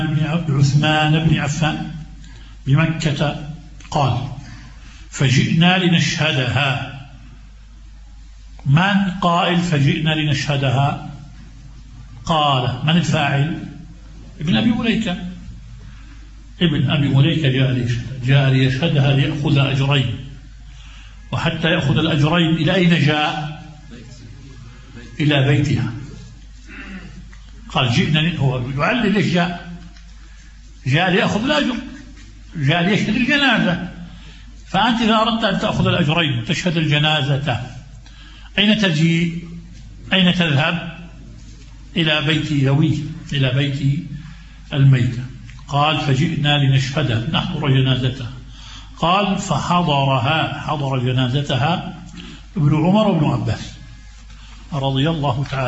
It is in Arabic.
عثمان بن عفان بمكة قال: فجئنا لنشهدها. من قائل فجئنا لنشهدها؟ قال: من الفاعل؟ ابن أبي مليكة. ابن أبي مليكة جاء ليشهدها ليأخذ أجرين، وحتى يأخذ الأجرين إلى أين جاء؟ إلى بيتها. قال جئنا، هو يعلل ليش جاء؟ جاء ليأخذ الأجر، جاء ليشهد الجنازة. فأنت إذا أردت أن تأخذ الأجرين وتشهد الجنازة أين تجي؟ أين تذهب؟ إلى بيت ذويه، إلى بيت الميتة. قال: فجئنا لنشهدها، نحضر جنازتها. قال: فحضرها، حضر جنازتها ابن عمر وابن عباس رضي الله تعالى